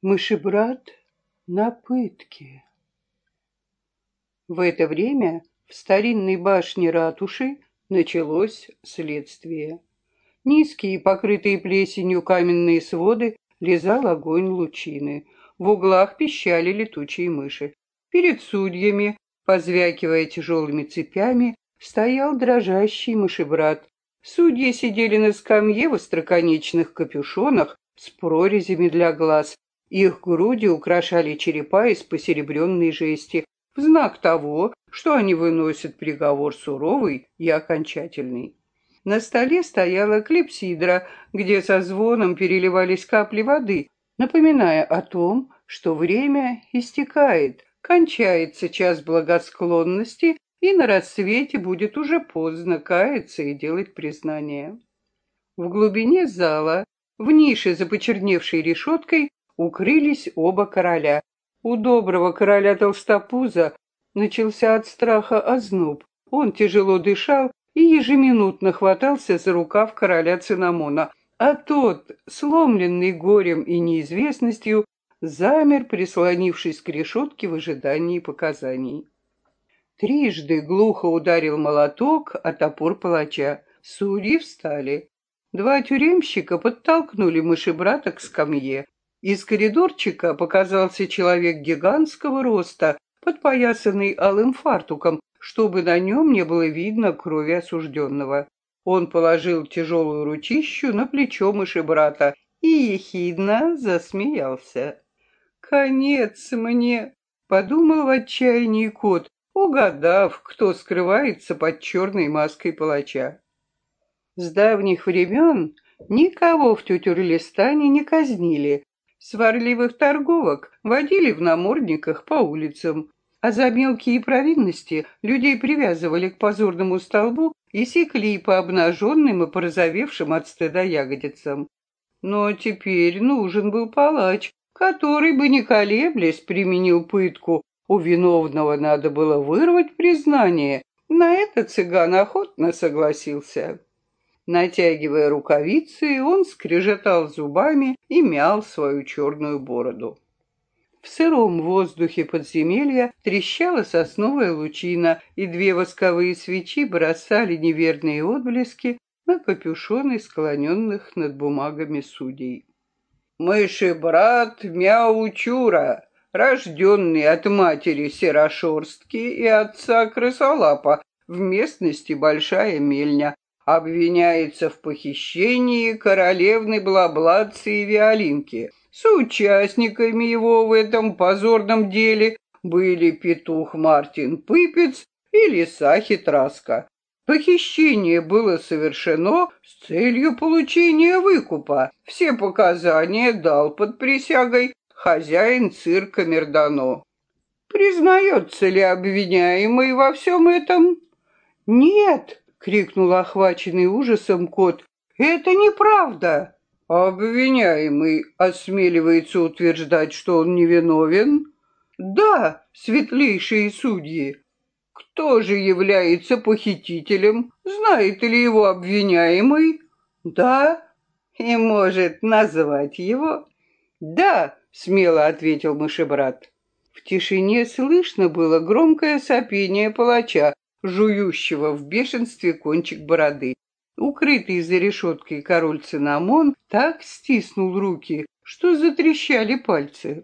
Мышебрат на пытке. В это время в старинной башне ратуши началось следствие. Низкие, покрытые плесенью каменные своды лизал огонь лучины. В углах пищали летучие мыши. Перед судьями, позвякивая тяжелыми цепями, стоял дрожащий мышебрат. Судьи сидели на скамье в остроконечных капюшонах с прорезями для глаз. Их груди украшали черепа из посеребренной жести, в знак того, что они выносят приговор суровый и окончательный. На столе стояла клипсидра, где со звоном переливались капли воды, напоминая о том, что время истекает, кончается час благосклонности, и на рассвете будет уже поздно каяться и делать признание. В глубине зала, в нише за почерневшей решеткой, укрылись оба короля. У доброго короля Толстопуза начался от страха озноб. Он тяжело дышал и ежеминутно хватался за рукав короля Цинамона, а тот, сломленный горем и неизвестностью, замер, прислонившись к решетке в ожидании показаний. Трижды глухо ударил молоток о топор палача. Судьи встали. Два тюремщика подтолкнули мышебрата к скамье. Из коридорчика показался человек гигантского роста, подпоясанный алым фартуком, чтобы на нем не было видно крови осужденного. Он положил тяжелую ручищу на плечо мышебрата и ехидно засмеялся. «Конец мне!» — подумал в отчаянии кот, угадав, кто скрывается под черной маской палача. С давних времен никого в Тютюрлистане не казнили. Сварливых торговок водили в намордниках по улицам, а за мелкие провинности людей привязывали к позорному столбу и секли по обнаженным и порозовевшим от стыда ягодицам. Но теперь нужен был палач, который бы, не колеблясь, применил пытку. У виновного надо было вырвать признание. На это цыган охотно согласился. Натягивая рукавицы, он скрежетал зубами и мял свою черную бороду. В сыром воздухе подземелья трещала сосновая лучина, и две восковые свечи бросали неверные отблески на капюшоны склоненных над бумагами судей. Мышебрат Мяучура, рожденный от матери Серошерстки и отца Крысолапа в местности Большая Мельня, обвиняется в похищении королевны Блаблатцы и Виолинки. Соучастниками его в этом позорном деле были петух Мартин Пыпец и лиса Хитраска. Похищение было совершено с целью получения выкупа. Все показания дал под присягой хозяин цирка Мердано. Признается ли обвиняемый во всем этом? «Нет!» — крикнул охваченный ужасом кот. «Это неправда!» «Обвиняемый осмеливается утверждать, что он невиновен?» «Да, светлейшие судьи!» «Кто же является похитителем? Знает ли его обвиняемый?» «Да». «И может назвать его?» «Да», — смело ответил мышебрат. В тишине слышно было громкое сопение палача, жующего в бешенстве кончик бороды. Укрытый за решеткой король Цинамон так стиснул руки, что затрещали пальцы.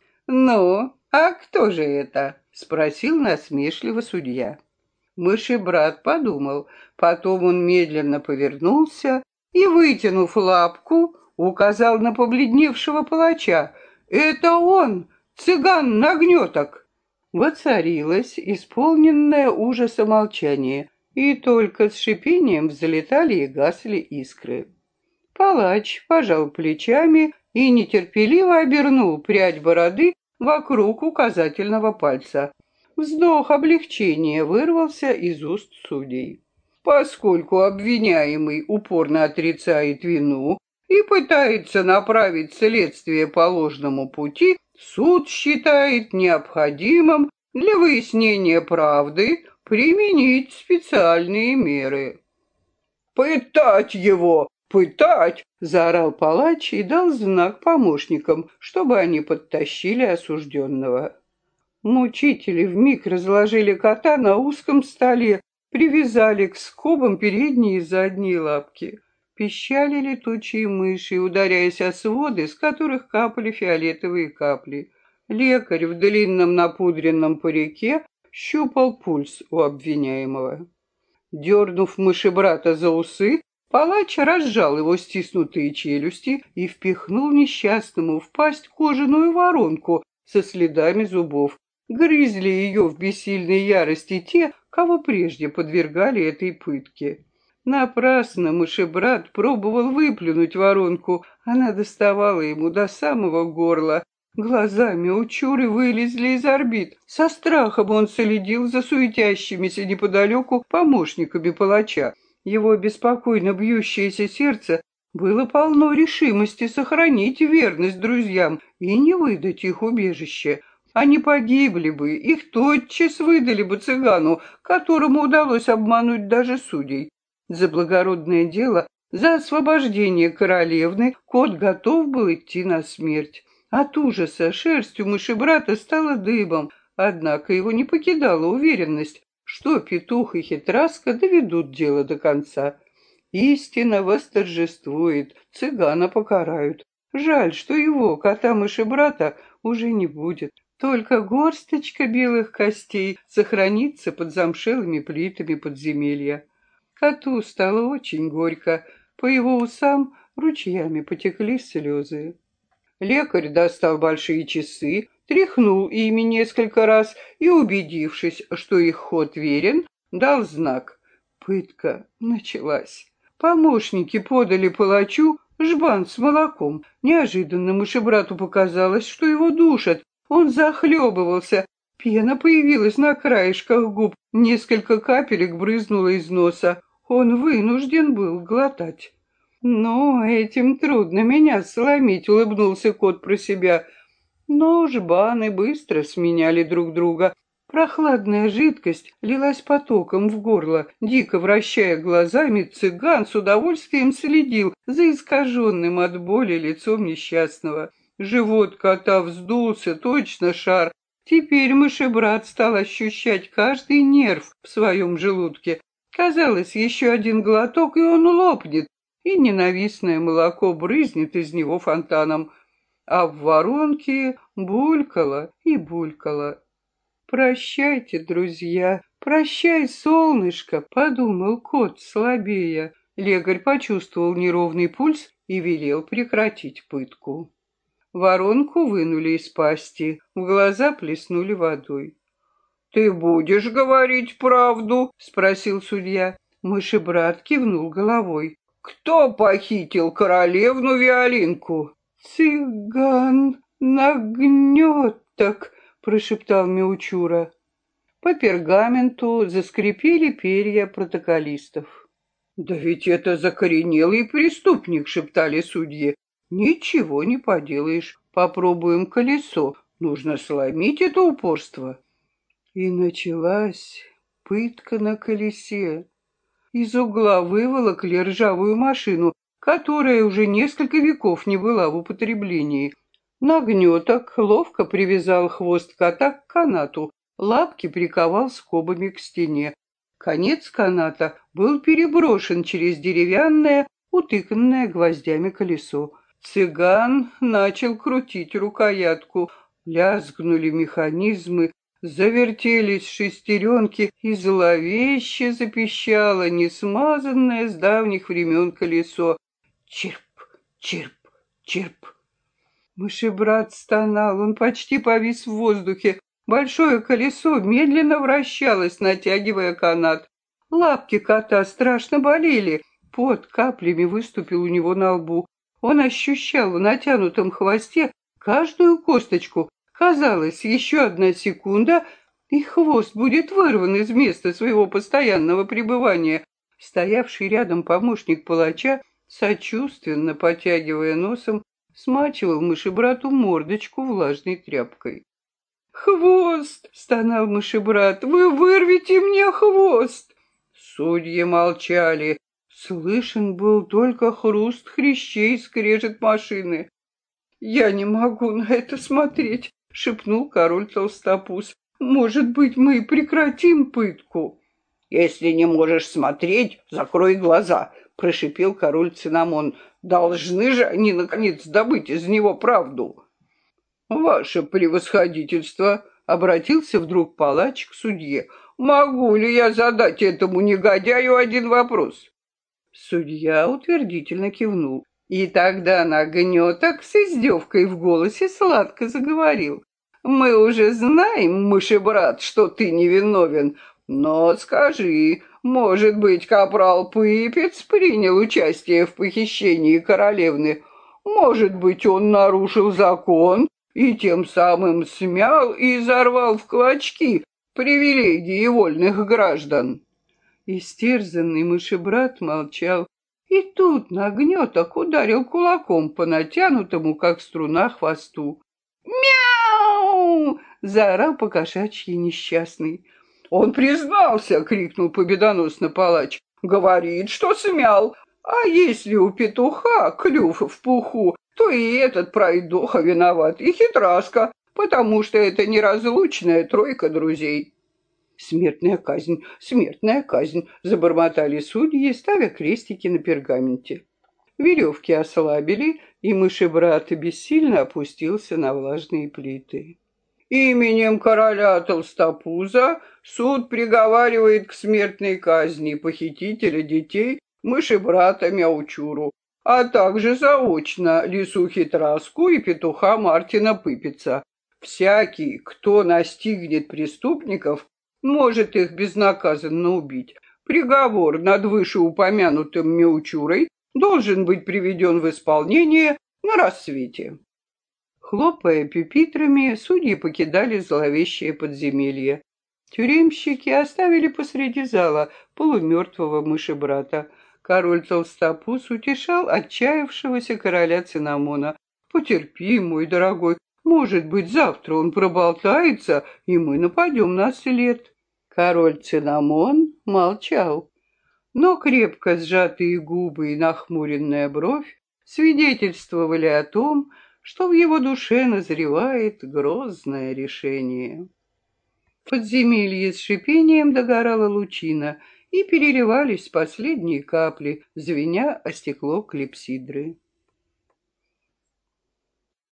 «Ну, а кто же это?» — спросил насмешливо судья. Мышебрат подумал, потом он медленно повернулся и, вытянув лапку, указал на побледневшего палача. «Это он, цыган-нагнеток!» Воцарилось исполненное ужаса молчание, и только с шипением взлетали и гасли искры. Палач пожал плечами и нетерпеливо обернул прядь бороды вокруг указательного пальца. Вздох облегчения вырвался из уст судей. Поскольку обвиняемый упорно отрицает вину и пытается направить следствие по ложному пути, суд считает необходимым для выяснения правды применить специальные меры. «Пытать его!» «Пытать!» — заорал палач и дал знак помощникам, чтобы они подтащили осужденного. Мучители вмиг разложили кота на узком столе, привязали к скобам передние и задние лапки. Пищали летучие мыши, ударяясь о своды, с которых капали фиолетовые капли. Лекарь в длинном напудренном парике щупал пульс у обвиняемого. Дернув мышебрата за усы, палач разжал его стиснутые челюсти и впихнул несчастному в пасть кожаную воронку со следами зубов. Грызли ее в бессильной ярости те, кого прежде подвергали этой пытке. Напрасно мышебрат пробовал выплюнуть воронку, она доставала ему до самого горла. Глазами у Чуры вылезли из орбит. Со страхом он следил за суетящимися неподалеку помощниками палача. Его беспокойно бьющееся сердце было полно решимости сохранить верность друзьям и не выдать их убежище. Они погибли бы, их тотчас выдали бы цыгану, которому удалось обмануть даже судей. За благородное дело, за освобождение королевны, кот готов был идти на смерть. От ужаса шерсть у мышебрата стала дыбом, однако его не покидала уверенность, что петух и хитраска доведут дело до конца. Истина восторжествует, цыгана покарают. Жаль, что его, кота-мышебрата, уже не будет. Только горсточка белых костей сохранится под замшелыми плитами подземелья. Коту стало очень горько, по его усам ручьями потекли слезы. Лекарь достал большие часы, тряхнул ими несколько раз и, убедившись, что их ход верен, дал знак. Пытка началась. Помощники подали палачу жбан с молоком. Неожиданно мышебрату показалось, что его душат. Он захлебывался. Пена появилась на краешках губ, несколько капелек брызнуло из носа. Он вынужден был глотать. «Ну, этим трудно меня сломить», — улыбнулся кот про себя. Но жбаны быстро сменяли друг друга. Прохладная жидкость лилась потоком в горло. Дико вращая глазами, цыган с удовольствием следил за искаженным от боли лицом несчастного. Живот кота вздулся, точно шар. Теперь мышебрат стал ощущать каждый нерв в своем желудке. Казалось, еще один глоток, и он лопнет, и ненавистное молоко брызнет из него фонтаном. А в воронке булькало и булькало. «Прощайте, друзья, прощай, солнышко», — подумал кот слабея. Лекарь почувствовал неровный пульс и велел прекратить пытку. Воронку вынули из пасти, в глаза плеснули водой. «Ты будешь говорить правду?» — спросил судья. Мышебрат кивнул головой. «Кто похитил королевну Виолинку?» «Цыган нагнеток», — прошептал Мяучура. По пергаменту заскрипели перья протоколистов. «Да ведь это закоренелый преступник», — шептали судьи. «Ничего не поделаешь. Попробуем колесо. Нужно сломить это упорство». И началась пытка на колесе. Из угла выволокли ржавую машину, которая уже несколько веков не была в употреблении. Нагнеток ловко привязал хвост кота к канату, лапки приковал скобами к стене. Конец каната был переброшен через деревянное, утыканное гвоздями колесо. Цыган начал крутить рукоятку. Лязгнули механизмы, завертелись шестеренки, и зловеще запищало несмазанное с давних времен колесо. Чирп, чирп, чирп. Мышебрат стонал, он почти повис в воздухе. Большое колесо медленно вращалось, натягивая канат. Лапки кота страшно болели. Пот каплями выступил у него на лбу. Он ощущал в натянутом хвосте каждую косточку. Казалось, еще одна секунда, и хвост будет вырван из места своего постоянного пребывания. Стоявший рядом помощник палача, сочувственно потягивая носом, смачивал мышебрату мордочку влажной тряпкой. «Хвост!» — стонал мышебрат. «Вы вырвете мне хвост!» Судьи молчали. Слышен был только хруст хрящей и скрежет машины. «Я не могу на это смотреть», — шепнул король Толстопуз. «Может быть, мы и прекратим пытку?» «Если не можешь смотреть, закрой глаза», — прошипел король Цинамон. «Должны же они, наконец, добыть из него правду». «Ваше превосходительство», — обратился вдруг палач к судье, — «могу ли я задать этому негодяю один вопрос?» Судья утвердительно кивнул. И тогда Нагнеток с издевкой в голосе сладко заговорил. «Мы уже знаем, мышебрат, что ты невиновен, но скажи, может быть, капрал Пыпец принял участие в похищении королевны? Может быть, он нарушил закон и тем самым смял и изорвал в клочки привилегии вольных граждан?» Истерзанный мышебрат молчал, и тут Нагнеток ударил кулаком по натянутому, как струна, хвосту. «Мяу!» — заорал покошачьи несчастный. «Он признался!» — крикнул победоносно палач. «Говорит, что смял. А если у петуха клюв в пуху, то и этот пройдоха виноват, и хитраска, потому что это неразлучная тройка друзей». Смертная казнь», — забормотали судьи, ставя крестики на пергаменте. Веревки ослабили, и мышебрат бессильно опустился на влажные плиты. «Именем короля Толстопуза суд приговаривает к смертной казни похитителя детей мышебрата Мяучуру, а также заочно лису Хитраску и петуха Мартина Пыпица. Всякий, кто настигнет преступников, может их безнаказанно убить. Приговор над вышеупомянутым Мяучурой должен быть приведен в исполнение на рассвете». Хлопая пюпитрами, судьи покидали зловещее подземелье. Тюремщики оставили посреди зала полумертвого мышебрата. Король Толстопуз утешал отчаявшегося короля Цинамона. «Потерпи, мой дорогой, может быть, завтра он проболтается, и мы нападем на след». Король Цинамон молчал, но крепко сжатые губы и нахмуренная бровь свидетельствовали о том, что в его душе назревает грозное решение. В подземелье с шипением догорала лучина, и переливались последние капли, звеня о стекло клипсидры.